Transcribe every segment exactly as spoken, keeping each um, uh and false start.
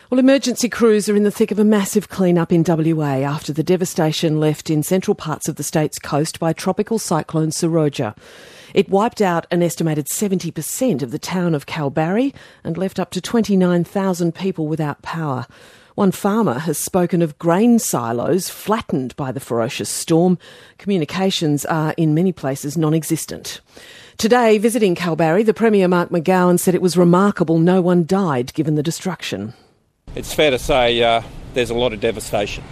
Well, emergency crews are in the thick of a massive clean-up in W A after the devastation left in central parts of the state's coast by tropical cyclone Seroja. It wiped out an estimated seventy percent of the town of Kalbarri and left up to twenty-nine thousand people without power. One farmer has spoken of grain silos flattened by the ferocious storm. Communications are in many places non-existent. Today, visiting Kalbarri, the Premier Mark McGowan said it was remarkable no one died given the destruction. It's fair to say uh, there's a lot of devastation.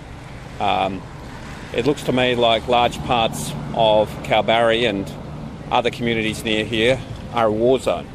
Um, it looks to me like large parts of Kalbarri and other communities near here are a war zone.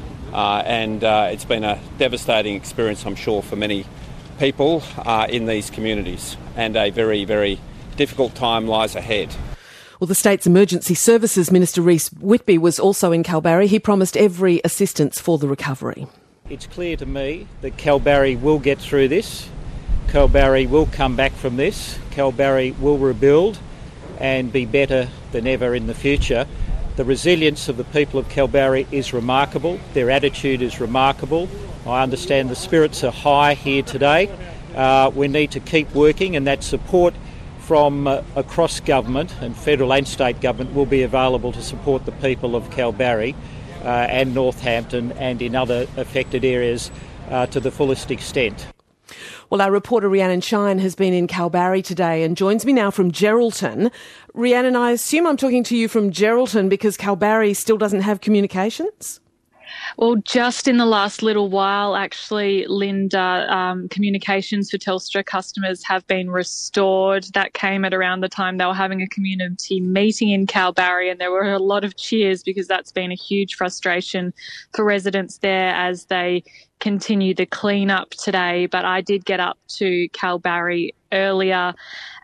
Uh, and uh, it's been a devastating experience, I'm sure, for many people uh, in these communities. And a very, very difficult time lies ahead. Well, the state's Emergency Services Minister Reece Whitby was also in Kalbarri. He promised every assistance for the recovery. It's clear to me that Kalbarri will get through this. Kalbarri will come back from this. Kalbarri will rebuild and be better than ever in the future. The resilience of the people of Kalbarri is remarkable. Their attitude is remarkable. I understand the spirits are high here today. Uh, we need to keep working, and that support from uh, across government and federal and state government will be available to support the people of Kalbarri uh, and Northampton and in other affected areas uh, to the fullest extent. Well, our reporter Rhiannon Shine has been in Kalbarri today and joins me now from Geraldton. Rhiannon, I assume I'm talking to you from Geraldton because Kalbarri still doesn't have communications? Well, just in the last little while, actually, Linda, um, communications for Telstra customers have been restored. That came at around the time they were having a community meeting in Kalbarri, and there were a lot of cheers because that's been a huge frustration for residents there as they continue the clean-up today. But I did get up to Kalbarri earlier.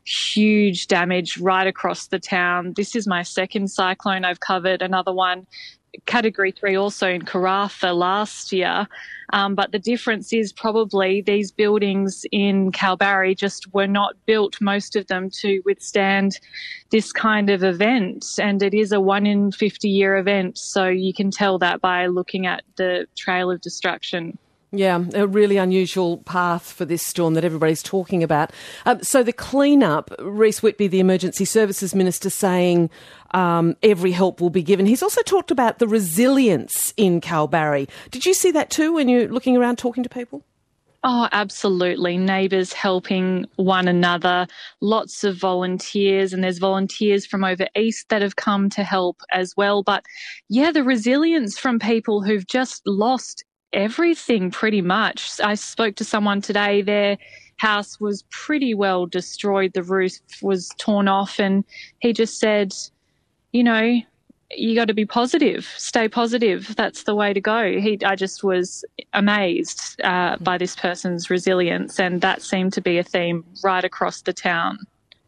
Huge damage right across the town. This is my second cyclone I've covered, another one Category three also in Karratha last year, um, but the difference is probably these buildings in Kalbarri just were not built, most of them, to withstand this kind of event, and it is a one in fifty year event, so you can tell that by looking at the trail of destruction. Yeah, a really unusual path for this storm that everybody's talking about. Um, so the clean-up, Reece Whitby, the Emergency Services Minister, saying um, every help will be given. He's also talked about the resilience in Kalbarri. Did you see that too when you're looking around talking to people? Oh, absolutely. Neighbours helping one another, lots of volunteers, and there's volunteers from over east that have come to help as well. But yeah, the resilience from people who've just lost everything pretty much. I spoke to someone today, their house was pretty well destroyed, the roof was torn off, and he just said, you know, you got to be positive, stay positive, that's the way to go. He, I just was amazed uh, by this person's resilience, and that seemed to be a theme right across the town.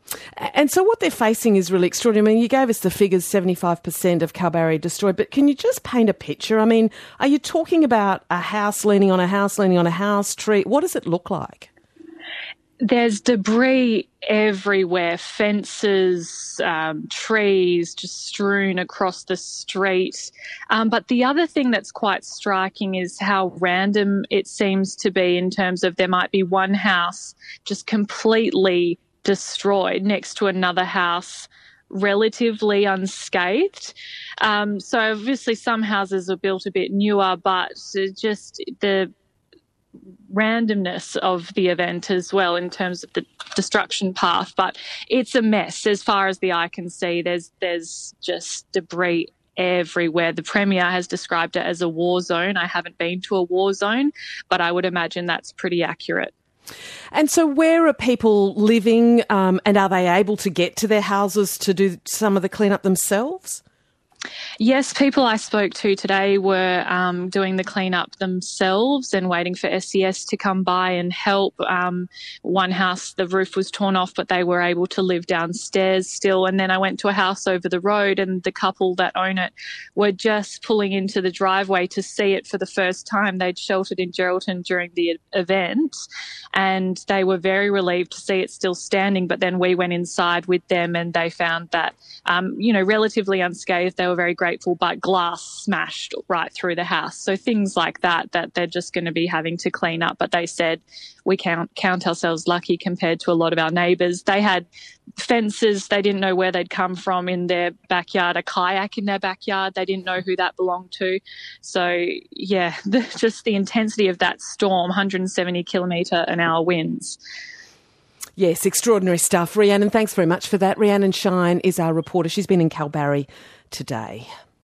And so what they're facing is really extraordinary. I mean, you gave us the figures, seventy-five percent of Kalbarri destroyed, but can you just paint a picture? I mean, are you talking about a house leaning on a house, leaning on a house, tree? What does it look like? There's debris everywhere, fences, um, trees just strewn across the street. Um, but the other thing that's quite striking is how random it seems to be in terms of there might be one house just completely destroyed next to another house relatively unscathed. Um, so obviously some houses are built a bit newer, but just the randomness of the event as well in terms of the destruction path. But it's a mess as far as the eye can see. There's there's just debris everywhere. The Premier has described it as a war zone. I haven't been to a war zone, but I would imagine that's pretty accurate. And so where are people living, um, and are they able to get to their houses to do some of the cleanup themselves? Yes, people I spoke to today were um, doing the cleanup themselves and waiting for S E S to come by and help. Um, one house, the roof was torn off, but they were able to live downstairs still. And then I went to a house over the road, and the couple that own it were just pulling into the driveway to see it for the first time. They'd sheltered in Geraldton during the event, and they were very relieved to see it still standing. But then we went inside with them, and they found that, um, you know, relatively unscathed. They were were very grateful, but glass smashed right through the house. So things like that, that they're just going to be having to clean up. But they said we count, count ourselves lucky compared to a lot of our neighbours. They had fences, they didn't know where they'd come from in their backyard, a kayak in their backyard, they didn't know who that belonged to. So, yeah, the, just the intensity of that storm, one hundred seventy kilometre an hour winds. Yes, extraordinary stuff. Rhiannon, thanks very much for that. Rhiannon Shine is our reporter. She's been in Kalbarri today.